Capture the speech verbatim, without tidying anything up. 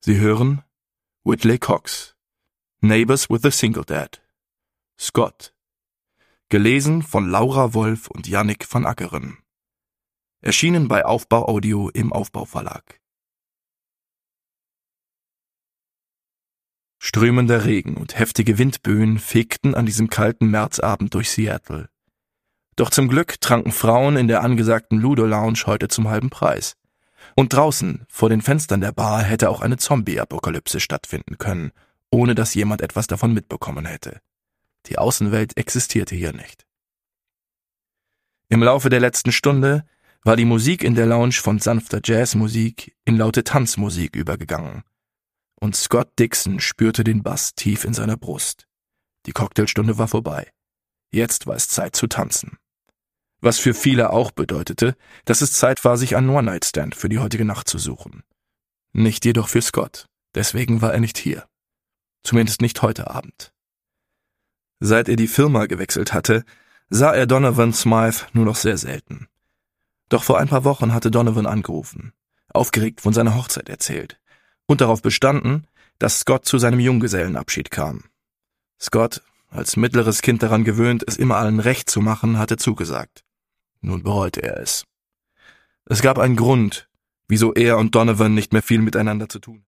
Sie hören Whitley Cox, Neighbors with a Single Dad, Scott, gelesen von Laura Wolf und Jannik van Ackeren, erschienen bei Aufbau Audio im Aufbau Verlag. Strömender Regen und heftige Windböen fegten an diesem kalten Märzabend durch Seattle. Doch zum Glück tranken Frauen in der angesagten Ludo Lounge heute zum halben Preis. Und draußen, vor den Fenstern der Bar, hätte auch eine Zombie-Apokalypse stattfinden können, ohne dass jemand etwas davon mitbekommen hätte. Die Außenwelt existierte hier nicht. Im Laufe der letzten Stunde war die Musik in der Lounge von sanfter Jazzmusik in laute Tanzmusik übergegangen. Und Scott Dixon spürte den Bass tief in seiner Brust. Die Cocktailstunde war vorbei. Jetzt war es Zeit zu tanzen. Was für viele auch bedeutete, dass es Zeit war, sich einen One-Night-Stand für die heutige Nacht zu suchen. Nicht jedoch für Scott, deswegen war er nicht hier. Zumindest nicht heute Abend. Seit er die Firma gewechselt hatte, sah er Donovan Smythe nur noch sehr selten. Doch vor ein paar Wochen hatte Donovan angerufen, aufgeregt von seiner Hochzeit erzählt und darauf bestanden, dass Scott zu seinem Junggesellenabschied kam. Scott, als mittleres Kind daran gewöhnt, es immer allen recht zu machen, hatte zugesagt. Nun bereute er es. Es gab einen Grund, wieso er und Donovan nicht mehr viel miteinander zu tun